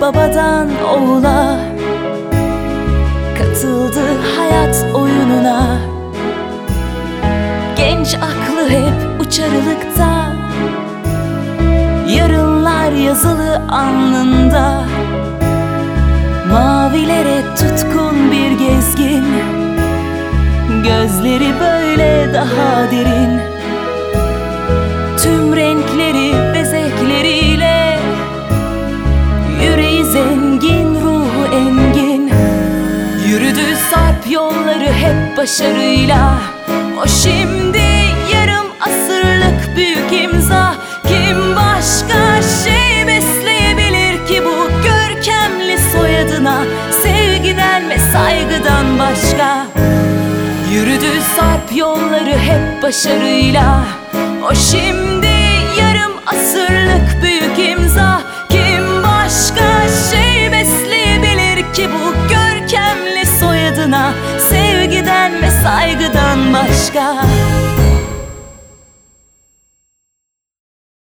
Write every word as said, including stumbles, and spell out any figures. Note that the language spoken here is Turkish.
babadan oğula, katıldı hayat oyununa. Genç aklı hep uçarılıkta, yarınlar yazılı alnında. Mavilere tutkun bir gezgin, gözleri böyle daha derin. Tüm renkleri ve zevkleriyle, yüreği zengin, ruhu engin. Yürüdü sarp yolları hep başarıyla. O şimdi yarım asırlık büyük imza. Kim başka şey besleyebilir ki bu görkemli soyadına, sevgiden ve saygıdan başka? Yürüdü sarp yolları hep başarıyla. O şimdi yarım asırlık büyük imza. Kim başka şey besleyebilir ki bu görkemli soyadına, sevgiden ve saygıdan başka?